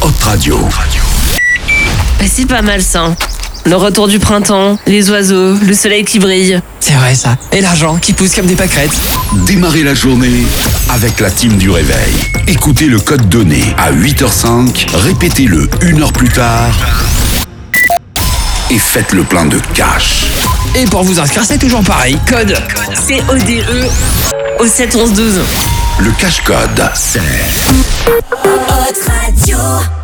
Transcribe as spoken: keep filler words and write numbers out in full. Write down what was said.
Hot Radio. Bah, c'est pas mal ça. Le retour du printemps, les oiseaux, le soleil qui brille. C'est vrai ça. Et l'argent qui pousse comme des pâquerettes. Démarrez la journée avec la team du réveil. Écoutez le code donné à huit heures cinq, répétez-le une heure plus tard et faites le plein de cash. Et pour vous inscrire, c'est toujours pareil. Code C O D E au sept onze douze. Le cash code, c'est Hot Radio.